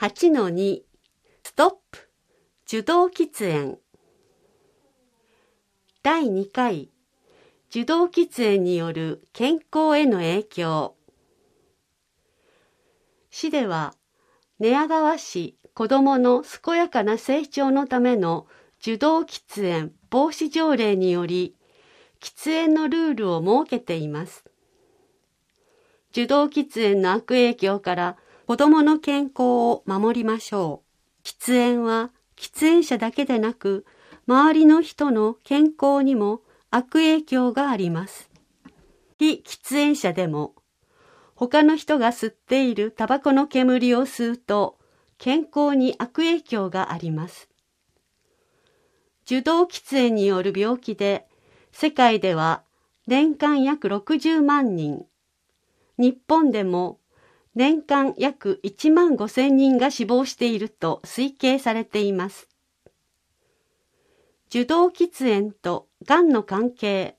8-2 ストップ受動喫煙。第2回受動喫煙による健康への影響。市では寝屋川市子どもの健やかな成長のための受動喫煙防止条例により喫煙のルールを設けています。受動喫煙の悪影響から子どもの健康を守りましょう。喫煙は喫煙者だけでなく周りの人の健康にも悪影響があります。非喫煙者でも他の人が吸っているタバコの煙を吸うと健康に悪影響があります。受動喫煙による病気で世界では年間約60万人、日本でも年間約1万5,000人が死亡していると推計されています。受動喫煙とがんの関係。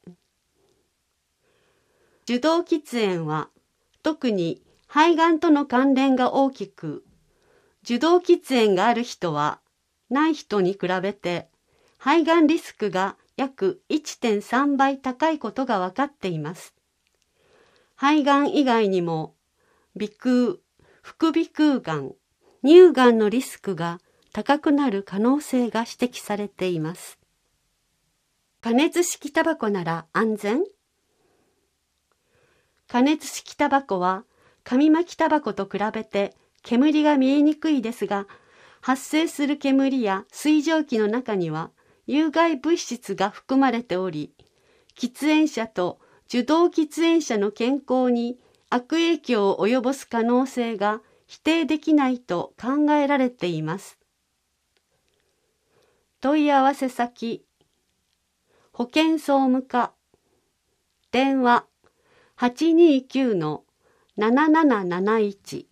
受動喫煙は特に肺がんとの関連が大きく、受動喫煙がある人はない人に比べて肺がんリスクが約 1.3 倍高いことが分かっています。肺がん以外にも鼻腔、副鼻腔がん、乳がんのリスクが高くなる可能性が指摘されています。加熱式タバコなら安全？加熱式タバコは紙巻きタバコと比べて煙が見えにくいですが、発生する煙や水蒸気の中には有害物質が含まれており、喫煙者と受動喫煙者の健康に悪影響を及ぼす可能性が否定できないと考えられています。問い合わせ先、保健総務課、電話 829-7771